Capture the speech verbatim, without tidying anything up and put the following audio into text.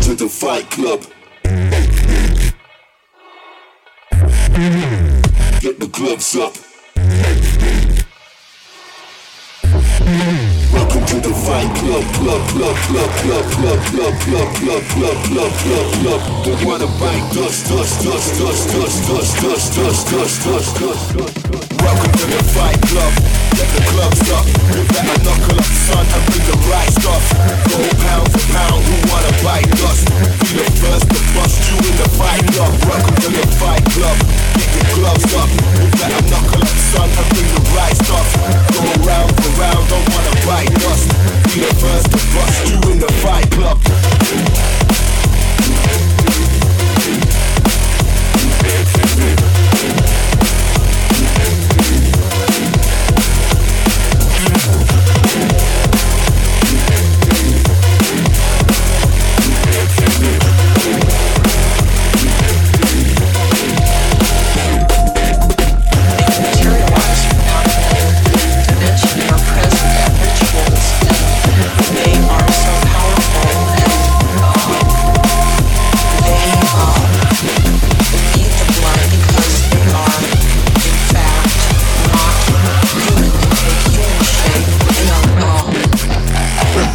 to the Fight Club. Get the gloves up. Welcome to the Fight Club, club, club, club, club, club, club, club, club, club, club, club, club. Don't wanna bite dust, dust, dust, dust, dust, dust, dust, dust, dust, dust, dust. Welcome to the Fight Club. Get the clubs up. We better knuckle up, son, and bring the right stuff. Go pound for pound, who wanna bite?